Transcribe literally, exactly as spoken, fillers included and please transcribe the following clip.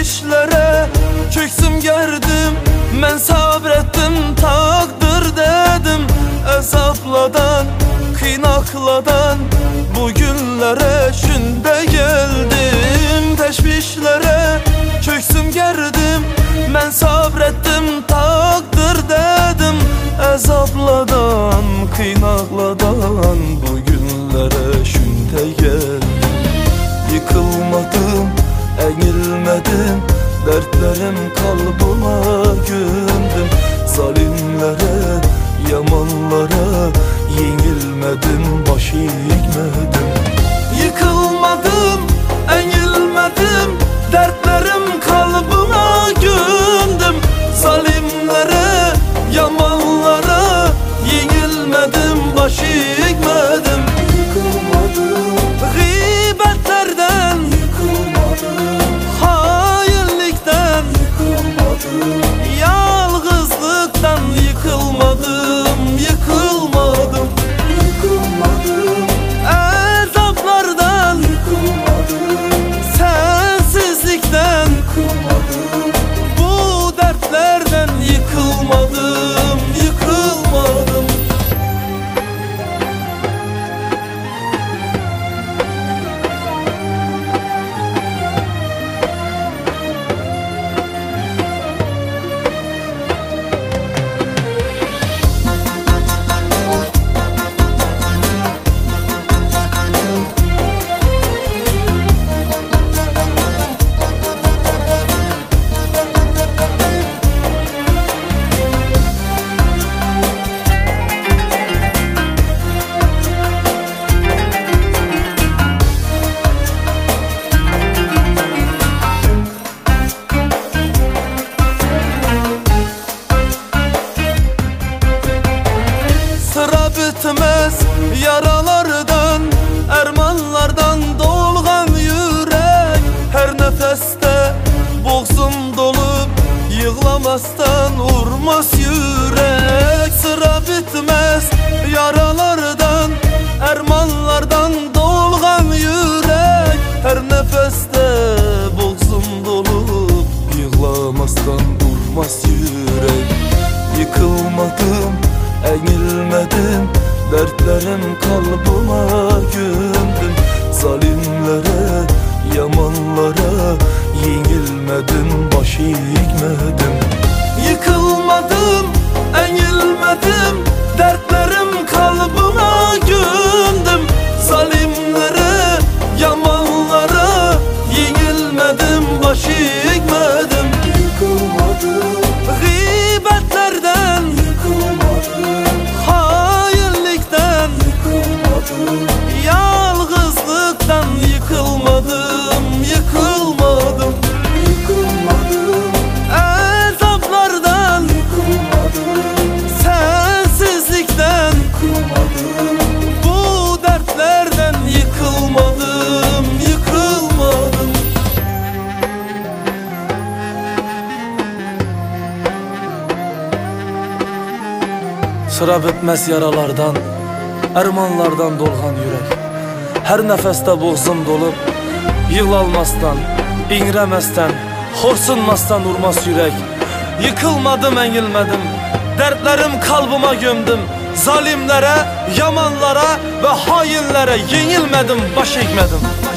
teşvişlere köksüm gerdim. Men sabrettim, takdir dedim. Ezapladan, kıynakladan bu günlere şünde geldim. Teşvişlere köksüm gerdim. Men sabrettim, takdir dedim. Ezapladan, kıynakladan bu günlere şünde geldim. Yıkılmadım, eğilmedim, dertlerim kalbıma gömdüm. Zalimlere, yamanlara yenilmedim, baş eğmedim. Yıkılmadım, eğilmedim, dertlerim kalbıma gömdüm. Zalimlere, yamanlara yenilmedim, baş eğmedim. Yıkılmadım, gıybetlerden yıkılmadım, hainlikten yıkılmadım, yalnızlıktan yıkılmadım, yıkılmadım, yıkılmadım, azaplardan yıkılmadım, sensizlikten yıkılmadım, bu dertlerden yıkılmadım, yıkılmadım. Bitmez yaralardan, ermanlardan dolgan yürek. Her nefeste boğzum dolup yığlamastan urmaz yürek. Sıra bitmez yaralardan, ermanlardan dolgan yürek. Her nefeste boğzum dolup yığlamastan urmaz yürek. Yıkılmadım, eğilmedim, dertlerim kalbıma gömdüm. Zalimlere, yamanlara yenilmedim, baş eğmedim. Yıkılmadım, eğilmedim, dertlerim kalbıma gömdüm. Zalimlere, yamanlara yenilmedim, baş eğmedim. Yıkılmadım, gıybetlerden yıkılmadım, hainlikten yıkılmadım, yalnızlıktan yıkılmadım, yıkılmadım, yıkılmadım, azaplardan yıkılmadım, sensizlikten yıkılmadım, bu dertlerden yıkılmadım, yıkılmadım. Sıra bitmez yaralardan, ermanlardan dolgan yürek. Her nefeste boğzum dolup yığlalmastan, ingremesten, horsunmastan urmaz yürek. Yıkılmadım, eğilmedim, dertlerim kalbıma gömdüm. Zalimlere, yamanlara ve hainlere yenilmedim, baş eğmedim.